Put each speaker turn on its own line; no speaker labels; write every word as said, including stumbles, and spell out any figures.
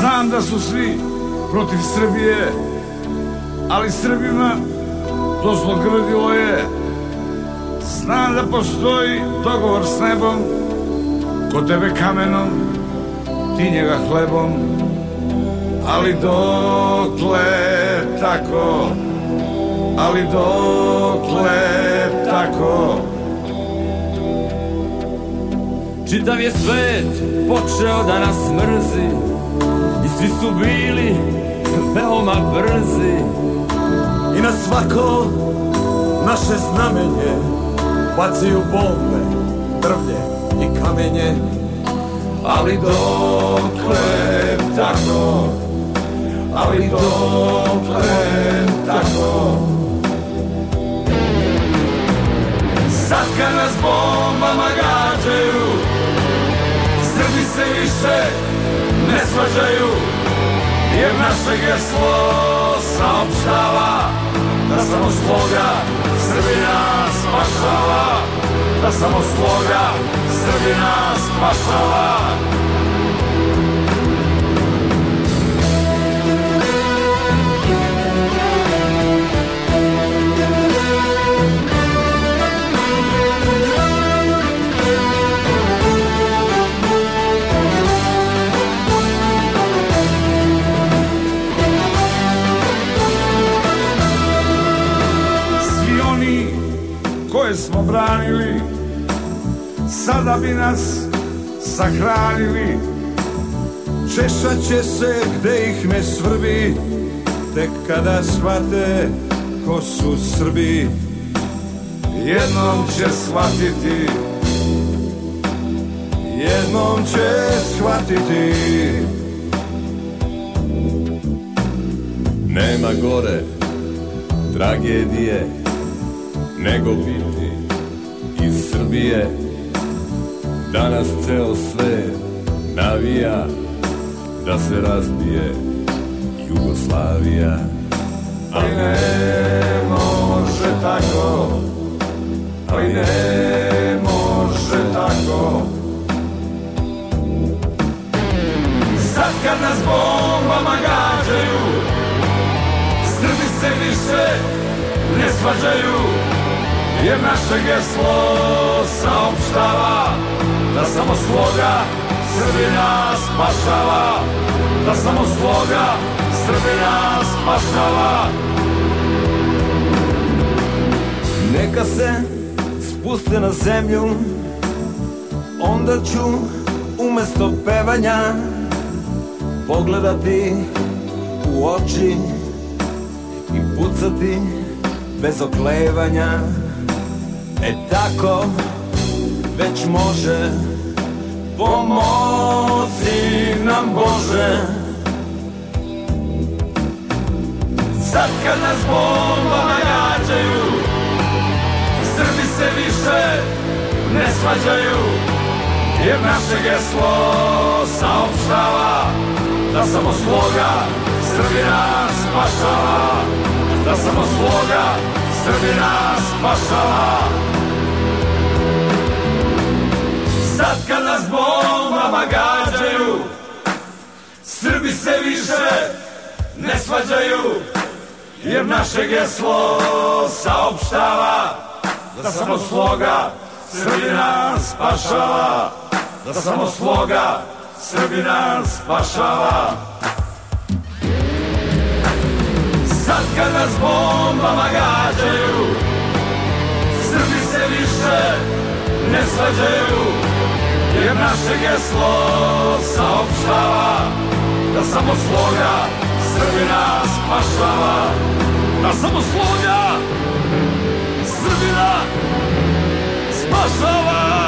Znam da su svi protiv Srbije, ali Srbima to zlogrdilo je. Znam da postoji dogovor s nebom, ko tebe kamenom, ti njega hlebom. Ali dokle tako, ali dokle tako.
Čitav je svet počeo da nas mrzi i svi su bili veoma brzi.
I na svako naše znamenje bacaju bombe, drvlje i kamenje.
Ali dokle tako, ali dokle tako. Sad kad nas bombama gađaju, Srbi se više ne svađaju, jer naše geslo saopštava da samo sloga Srbina spašava, da samo sloga Srbina spašava. Koje smo branili, sada bi nas sahranili.
Češat će se gde ih ne svrbi, tek kada shvate ko su Srbi.
Jednom će shvatiti,
jednom će shvatiti.
Nema gore tragedije nego biti iz Srbije. Danas ceo svet navija da se razbije Jugoslavija.
Ali ne može tako, ali ne može tako. Sad kad nas bombama gađaju, Srbi se više ne svađaju, jer naše geslo saopštava da samo sloga Srbina spašava, da samo sloga Srbina spašava.
Neka se spuste na zemlju, onda ću umesto pevanja pogledati u oči i pucati bez oklevanja. E tako već može, pomozi nam Bože.
Sad kad nas bombama gađaju, Srbi se više ne svađaju, jer naše geslo saopštava da samo sloga Srbina spašava, da samo sloga Srbina spašava. Sad kad nas bombama gađaju, Srbi se više ne svađaju, jer naše geslo saopštava da samo sloga Srbina spašava, da samo sloga Srbina spašava. Sad kad nas bombama gađaju, Srbi se više ne svađaju, jer naše geslo saopštava da samo sloga Srbina spašava, da samo sloga Srbina spašava.